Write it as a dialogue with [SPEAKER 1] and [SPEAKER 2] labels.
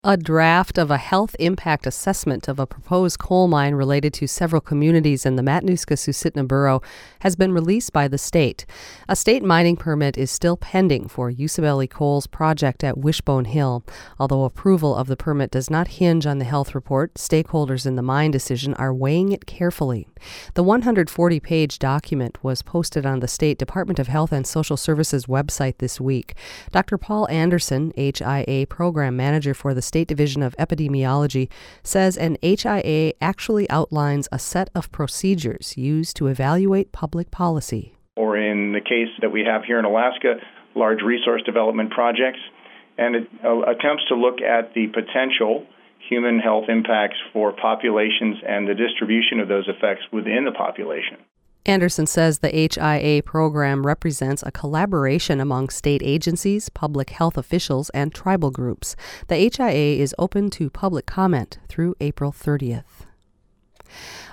[SPEAKER 1] A draft of a health impact assessment of a proposed coal mine related to several communities in the Matanuska-Susitna Borough has been released by the state. A state mining permit is still pending for Usabelli Coal's project at Wishbone Hill. Although approval of the permit does not hinge on the health report, stakeholders in the mine decision are weighing it carefully. The 140-page document was posted on the State Department of Health and Social Services website this week. Dr. Paul Anderson, HIA Program Manager for the State Division of Epidemiology, says an HIA actually outlines a set of procedures used to evaluate public policy.
[SPEAKER 2] Or in the case that we have here in Alaska, large resource development projects, and it attempts to look at the potential human health impacts for populations and the distribution of those effects within the population.
[SPEAKER 1] Anderson says the HIA program represents a collaboration among state agencies, public health officials, and tribal groups. The HIA is open to public comment through April 30th.